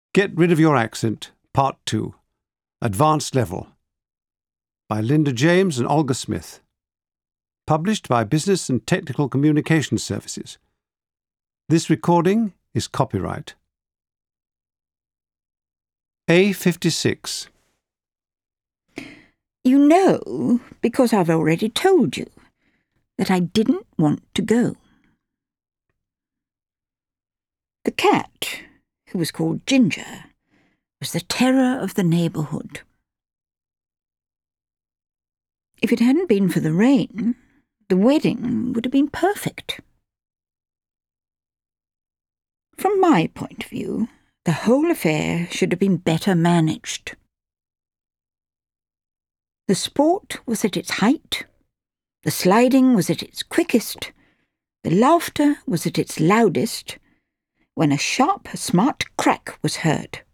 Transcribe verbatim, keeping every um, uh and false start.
Get Rid of Your Accent, Part two, Advanced Level, by Linda James and Olga Smith. Published by Business and Technical Communication Services. This recording is copyright. A fifty-six. You know, because I've already told you, that I didn't want to go. The cat, who was called Ginger, was the terror of the neighbourhood. If it hadn't been for the rain, the wedding would have been perfect. From my point of view, the whole affair should have been better managed. The sport was at its height, the sliding was at its quickest, the laughter was at its loudest, when a sharp, smart crack was heard.